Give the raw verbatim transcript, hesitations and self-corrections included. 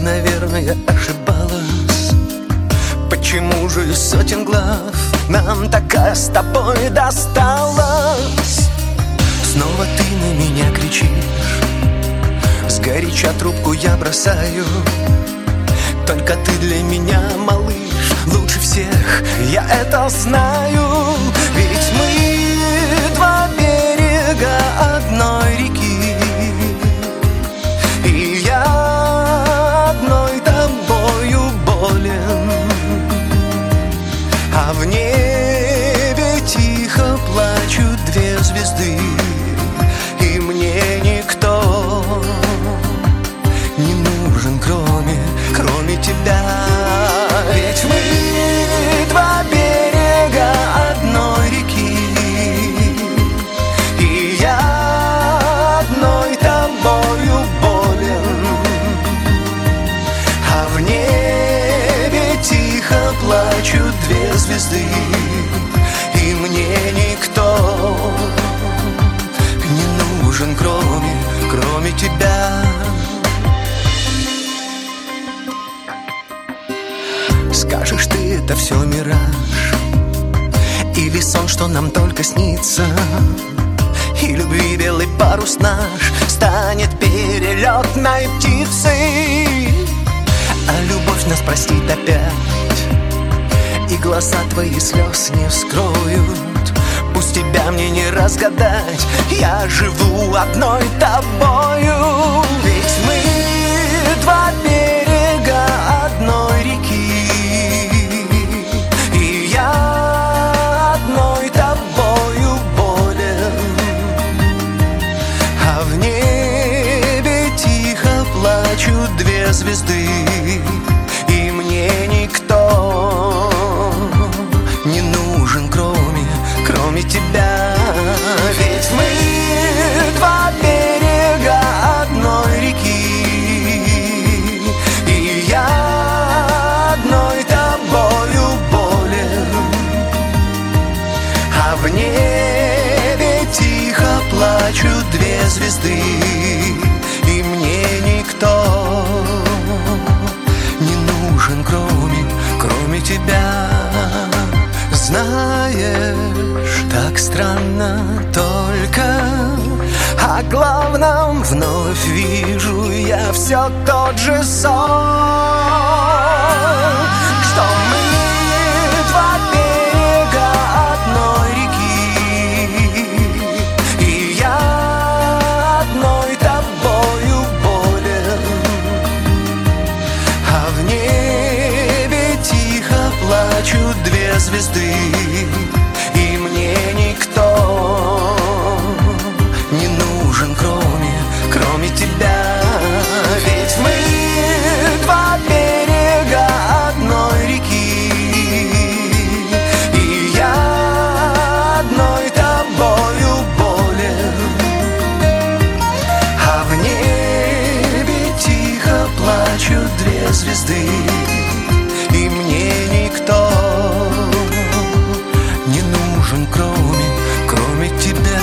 наверное, ошибалась. Почему же из сотен глав нам такая с тобой досталась? Снова ты на меня кричишь, сгоряча трубку я бросаю. Только ты для меня, малыш, лучше всех, я это знаю. Ведь мы два берега одной реки, и я одной тобою болен. А в небе тихо плачут две звезды, и мне никто не нужен, кроме, кроме тебя. Ведь мы два берега одной реки, и я одной тобою болен. А в небе тихо плачут две звезды, и мне никто не нужен, кроме, кроме тебя. Скажешь ты, это все мираж или сон, что нам только снится, и любви белый парус наш станет перелетной птицей. А любовь нас простит опять, и глаза твои слез не скроют. Пусть тебя мне не разгадать, я живу одной тобою. Ведь мы два берега одной реки, и я одной тобою болен. А в небе тихо плачут две звезды, и мне никто не нужен, кроме, кроме тебя. Ведь мы два берега одной реки, и я одной тобою болен. А в небе тихо плачут две звезды, и мне никто не нужен, кроме, кроме тебя. Знаешь, так странно только о главном вновь вижу я все тот же сон, что мы два берега одной реки, и я одной тобою болен. А в небе тихо плачут две звезды, и мне никто не нужен, кроме, кроме тебя. Ведь мы два берега одной реки, и я одной тобою болен. А в небе тихо плачут две звезды, и мне никто не нужен, кроме, кроме тебя.